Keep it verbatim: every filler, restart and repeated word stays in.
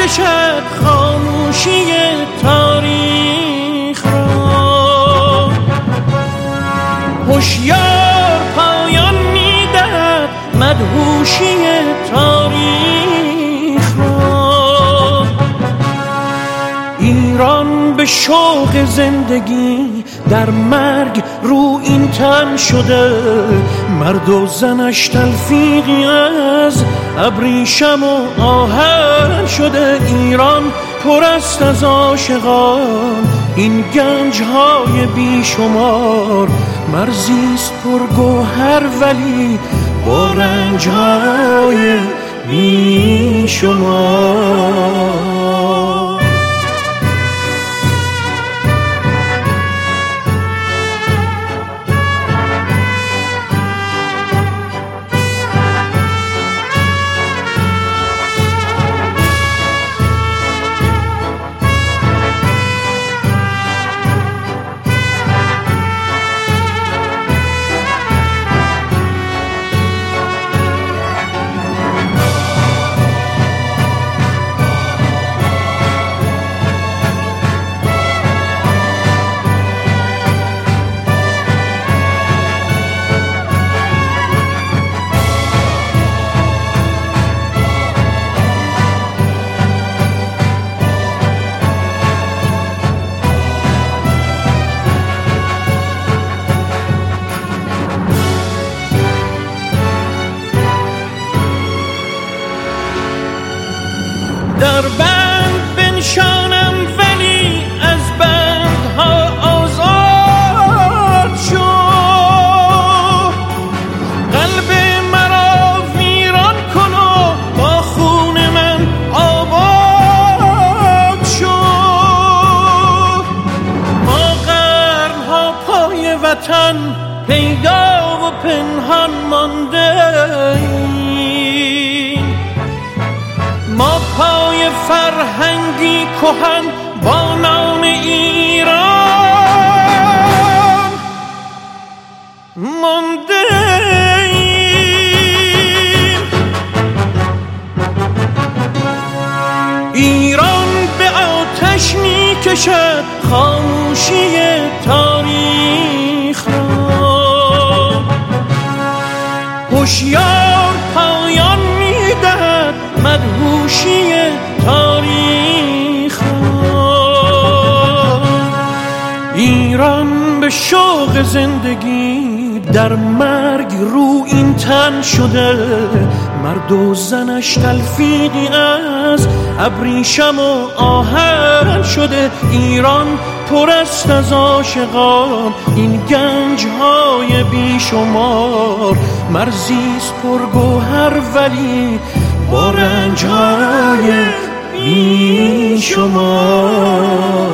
کشد خاموشی تاریخ را. هوشیار پایان می‌دهد مدهوشی تاریخ را. ایران به شوق زندگی در مرگ رو این تن شده، مرد و زنش تلفیقی از ابریشم و آهن شده. ایران پر است از عاشقان، این گنج‌های بیشمار، مرزیست پرگوهر ولی با رنج‌های بیشمار. در بند بنشانم ولی از بندها آزاد شو، قلب مرا ویران کن و با خون من آباد شو. ما قرنها پای وطن پیدا و پنهان مانده ایم، ما پای فرهنگی کهن با نام ایران مانده ایم. ایران به آتش می کشد خاموشی تاریخ را. هوشیار پایان می دهد مدهوشی تاریخ را. ایران به شوق زندگی در مرگ رو این تن شده، مرد و زنش تلفیقی از ابریشم و آهن شده. ایران پر است از عاشقان، این گنج‌های بیشمار، مرزیست پرگوهر ولی با رنج‌های بیشمار.